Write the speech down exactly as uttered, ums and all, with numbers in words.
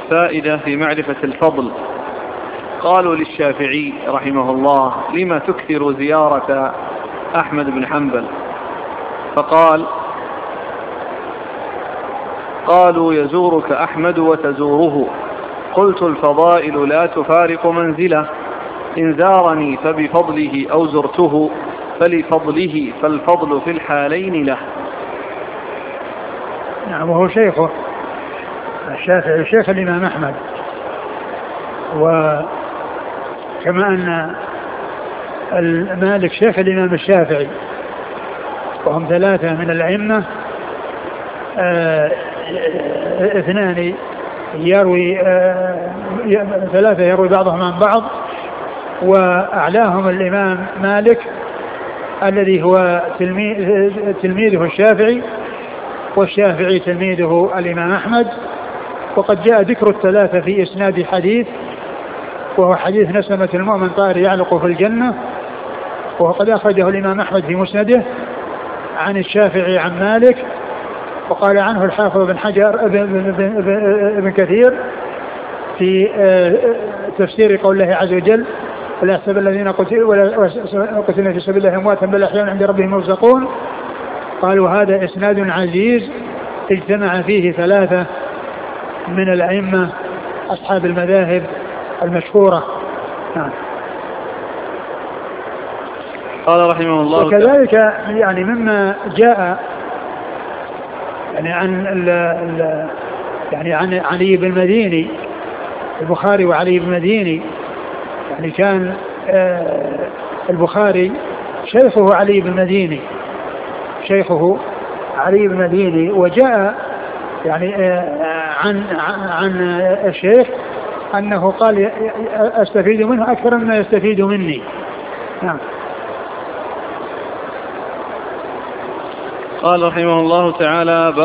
فائدة في معرفة الفضل. قالوا للشافعي رحمه الله: لما تكثر زيارة أحمد بن حنبل؟ فقال: قالوا يزورك أحمد وتزوره. قلت: الفضائل لا تفارق منزله، إن زارني فبفضله أو زرته فلفضله، فالفضل في الحالين له. نعم، وهو شيخه الشافعي شيخ الإمام أحمد، وكما أن مالك شيخ الإمام الشافعي، وهم ثلاثة من الأئمة، آه اثنان يروي آه ثلاثة يروي بعضهم عن بعض، وأعلاهم الإمام مالك الذي هو تلميذ تلميذه الشافعي، والشافعي تلميذه الإمام أحمد. وقد جاء ذكر الثلاثة في إسناد حديث، وهو حديث نسمة المؤمن طائر يعلق في الجنة، وقد أخرجه الإمام أحمد في مسنده عن الشافعي عن مالك. وقال عنه الحافظ بن حجر ابن كثير في تفسير قول الله عز وجل: ولا يحسب الذين قتلوا في سبيل الله أمواتا بل أحياء عند ربهم يرزقون. قالوا: هذا إسناد عزيز اجتمع فيه ثلاثة من الأئمة أصحاب المذاهب المشهورة. نعم. قال رحمه الله: وكذلك يعني مما جاء يعني عن ال ال يعني عن علي بن المديني، البخاري وعلي بن المديني، يعني كان آه البخاري شيخه علي بن المديني شيخه علي بن المديني وجاء يعني آه عن عن الشيخ أنه قال: أستفيد منه أكثر مما يستفيد مني. نعم. قال رحمه الله تعالى: